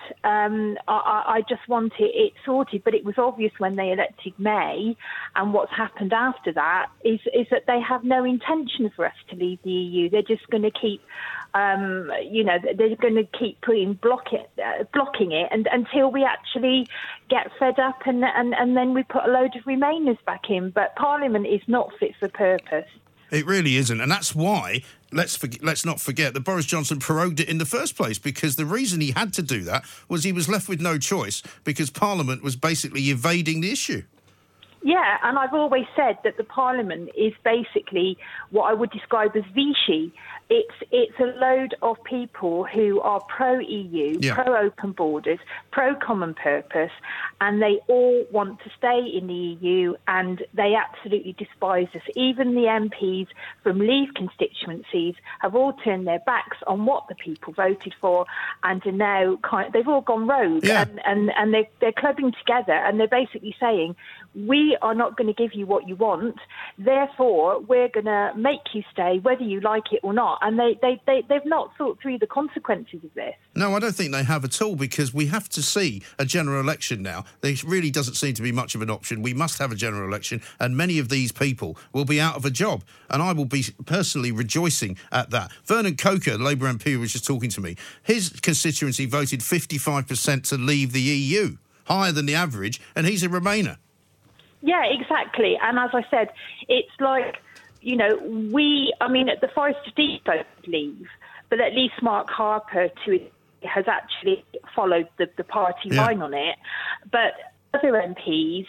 I just want it sorted. But it was obvious when they elected May, and what's happened after that is that they have no intention for us to leave the EU. They're just going to keep, they're going to keep blocking it, and until we actually get fed up, and then we put a load of Remainers back in. But Parliament is not fit for purpose. It really isn't, and that's why let's not forget that Boris Johnson prorogued it in the first place, because the reason he had to do that was he was left with no choice because Parliament was basically evading the issue. Yeah, and I've always said that the Parliament is basically what I would describe as Vichy. It's a load of people who are pro-EU, pro-open borders, pro-common purpose, and they all want to stay in the EU, and they absolutely despise us. Even the MPs from Leave constituencies have all turned their backs on what the people voted for, and are now they've all gone rogue, and they're clubbing together, and they're basically saying, we are not going to give you what you want, therefore we're going to make you stay whether you like it or not. And they've not thought through the consequences of this. No, I don't think they have at all, because we have to see a general election now. There really doesn't seem to be much of an option. We must have a general election, and many of these people will be out of a job, and I will be personally rejoicing at that. Vernon Coker, the Labour MP who was just talking to me, his constituency voted 55% to leave the EU, higher than the average, and he's a Remainer. Yeah, exactly. And as I said, it's like, you know, at the Forest Depot leave, but at least Mark Harper has actually followed the party line on it. But other MPs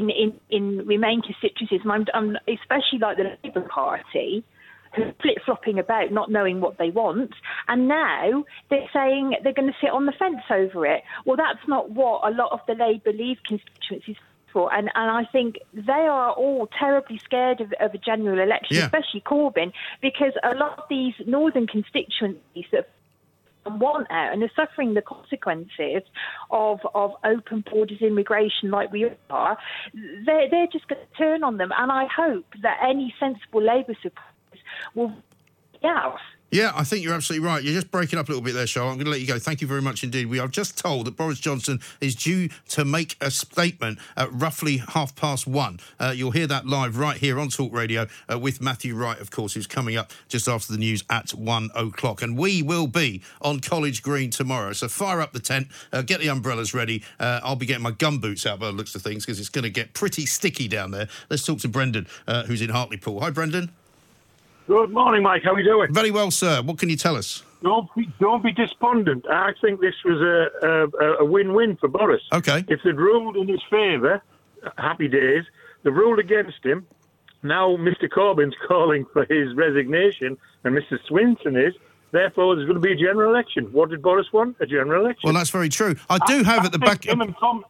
in Remain constituencies, and I'm especially like the Labour Party, who are flip-flopping about, not knowing what they want, and now they're saying they're going to sit on the fence over it. Well, that's not what a lot of the Labour Leave constituencies for, and I think they are all terribly scared of a general election, especially Corbyn, because a lot of these northern constituencies that want out and are suffering the consequences of open borders immigration like we are, they're just going to turn on them, and I hope that any sensible Labour supporters will be out. Yeah, I think you're absolutely right. You're just breaking up a little bit there, Charlotte. I'm going to let you go. Thank you very much indeed. We are just told that Boris Johnson is due to make a statement at roughly 1:30. You'll hear that live right here on Talk Radio with Matthew Wright, of course, who's coming up just after the news at 1:00. And we will be on College Green tomorrow. So fire up the tent, get the umbrellas ready. I'll be getting my gumboots out by the looks of things, because it's going to get pretty sticky down there. Let's talk to Brendan, who's in Hartlepool. Hi, Brendan. Good morning, Mike. How are you doing? Very well, sir. What can you tell us? Don't be despondent. I think this was a win-win for Boris. Okay. If they'd ruled in his favour, happy days. They've ruled against him. Now Mr Corbyn's calling for his resignation, and Mr Swinson is. Therefore, there's going to be a general election. What did Boris want? A general election. Well, that's very true. I do have at the back... Go on.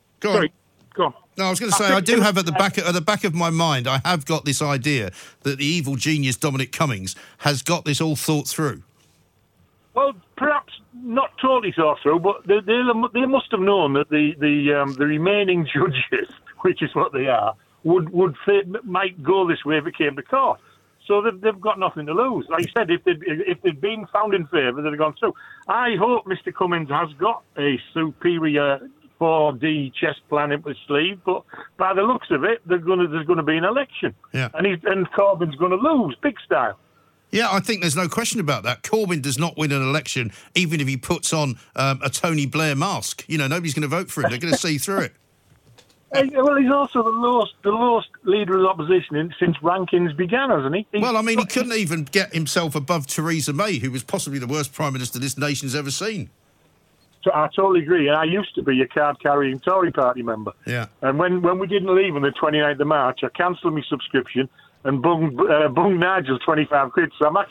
Go on. No, I was going to say, I do have at the back of my mind, I have got this idea that the evil genius Dominic Cummings has got this all thought through. Well, perhaps not totally thought through, but they must have known that the remaining judges, which is what they are, might go this way if it came to court. So they've got nothing to lose. Like you said, if they'd been found in favour, they'd have gone through. I hope Mr Cummings has got a superior 4D chess plan in his sleeve, but by the looks of it, there's going to be an election, and Corbyn's going to lose, big style. Yeah, I think there's no question about that. Corbyn does not win an election, even if he puts on a Tony Blair mask. You know, nobody's going to vote for him. They're going to see through it. Well, he's also the lowest leader of the opposition since rankings began, hasn't he? Well, I mean, he couldn't even get himself above Theresa May, who was possibly the worst Prime Minister this nation's ever seen. I totally agree, and I used to be a card-carrying Tory party member. Yeah. And when we didn't leave on the 29th of March, I cancelled my subscription and bunged Nigel 25 quid, so I'm actually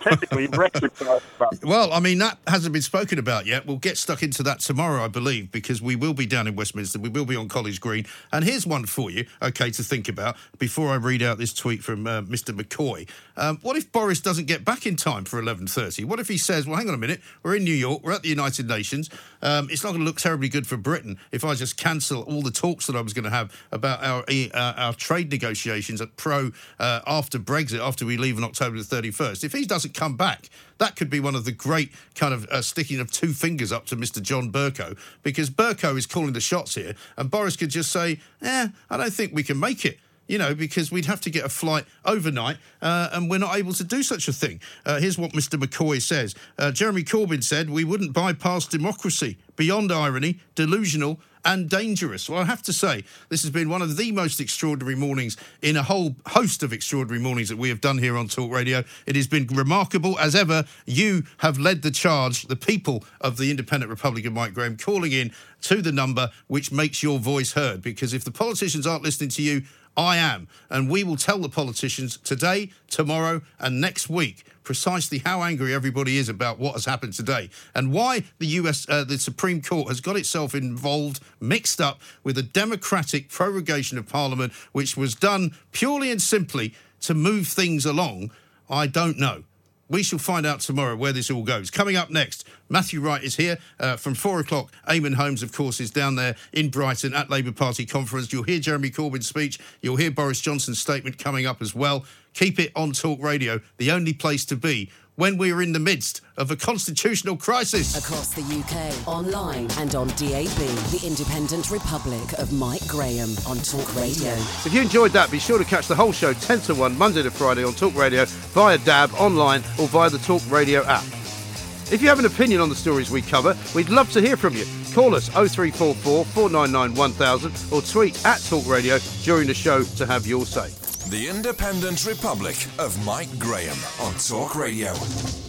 technically Brexit. Well, I mean, that hasn't been spoken about yet. We'll get stuck into that tomorrow, I believe, because we will be down in Westminster. We will be on College Green. And here's one for you, OK, to think about before I read out this tweet from Mr McCoy. What if Boris doesn't get back in time for 11:30? What if he says, well, hang on a minute, we're in New York, we're at the United Nations. It's not going to look terribly good for Britain if I just cancel all the talks that I was going to have about our trade negotiations at after Brexit, after we leave on October the 31st. If he doesn't come back, that could be one of the great kind of sticking of two fingers up to Mr John Bercow, because Bercow is calling the shots here, and Boris could just say, I don't think we can make it. You know, because we'd have to get a flight overnight, and we're not able to do such a thing. Here's what Mr McCoy says. Jeremy Corbyn said we wouldn't bypass democracy. Beyond irony, delusional and dangerous. Well, I have to say, this has been one of the most extraordinary mornings in a whole host of extraordinary mornings that we have done here on Talk Radio. It has been remarkable. As ever, you have led the charge, the people of the Independent Republic of Mike Graham, calling in to the number which makes your voice heard. Because if the politicians aren't listening to you, I am. And we will tell the politicians today, tomorrow and next week precisely how angry everybody is about what has happened today and why the Supreme Court has got itself involved, mixed up with a democratic prorogation of Parliament, which was done purely and simply to move things along. I don't know. We shall find out tomorrow where this all goes. Coming up next, Matthew Wright is here from 4 o'clock. Eamon Holmes, of course, is down there in Brighton at Labour Party conference. You'll hear Jeremy Corbyn's speech. You'll hear Boris Johnson's statement coming up as well. Keep it on Talk Radio, the only place to be when we're in the midst of a constitutional crisis. Across the UK, online and on DAB, the Independent Republic of Mike Graham on Talk Radio. So if you enjoyed that, be sure to catch the whole show 10 to 1, Monday to Friday on Talk Radio, via DAB, online or via the Talk Radio app. If you have an opinion on the stories we cover, we'd love to hear from you. Call us 0344 499 1000 or tweet at Talk Radio during the show to have your say. The Independent Republic of Mike Graham on Talk Radio.